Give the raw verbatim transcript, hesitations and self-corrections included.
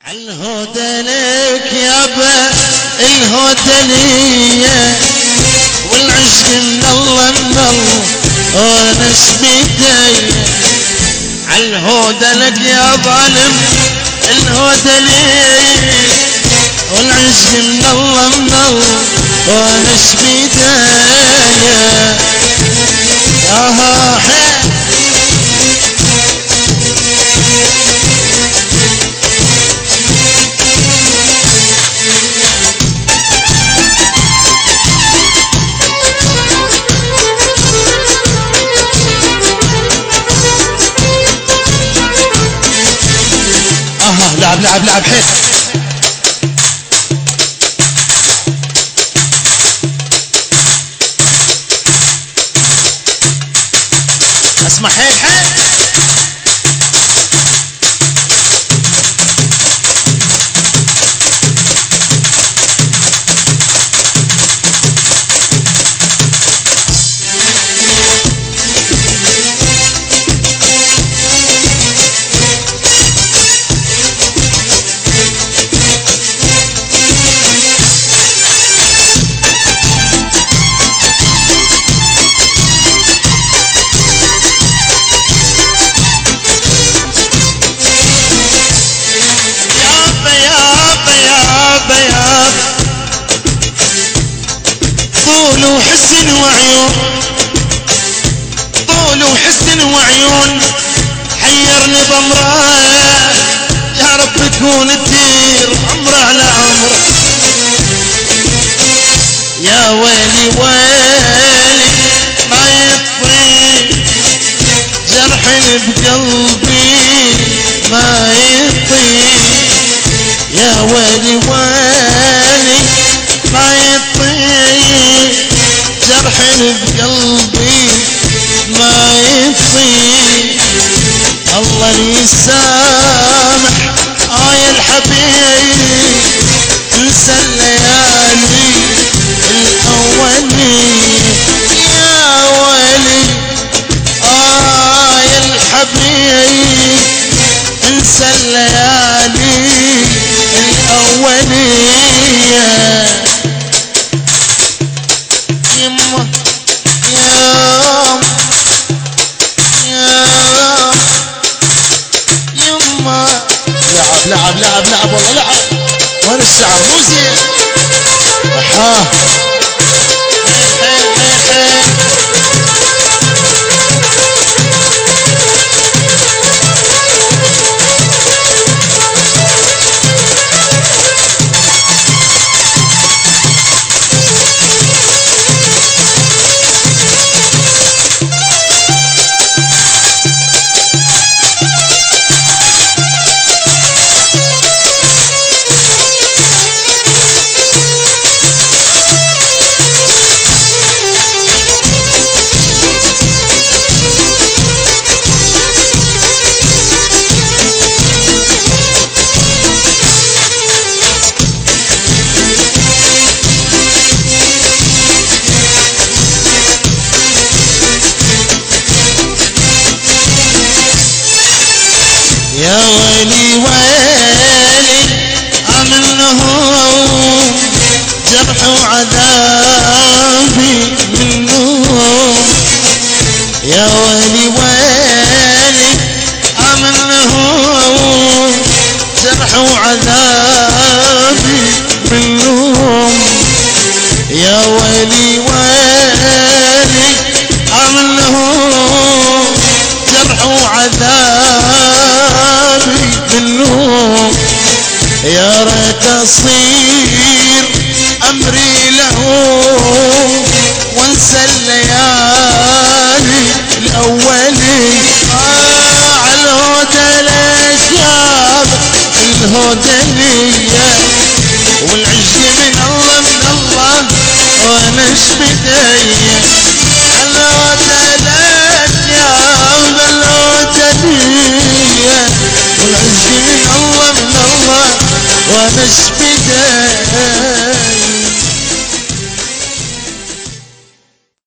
الهدى لك يابا الهدى ليا والعشق من الله من الله ونس بيدي. الهدى لك يا ظالم الهدى ليا والعشق من الله من الله ونس بيدي. آها حي لعب لعب لعب حيل. اسمع حيل حيل. طول وحسن وعيون طول وحسن وعيون حيرني بأمره يا رب تكون تدير عمره على عمره. يا ويلي ويلي ما يطيب جرح بقلبي ما يطيب. يا ويلي ويلي ما يطيب جرح بقلبي ما يطيب. الله يسامح آي الحبيب انسى الليالي الأولي. يا ويلي آي الحبيب انسى الليالي الأولية. يما يام يام يما لعب لعب لعب لعب والله لعب. وين الشعر مو زين. احاه حيل حيل حيل. يا ويلي ويلي منهم جرح وعذابي منهم. يا ويلي ويلي منهم جرح وعذابي منهم. يا ويلي ويلي منهم جرح وعذابي منهم. يا ريت اصير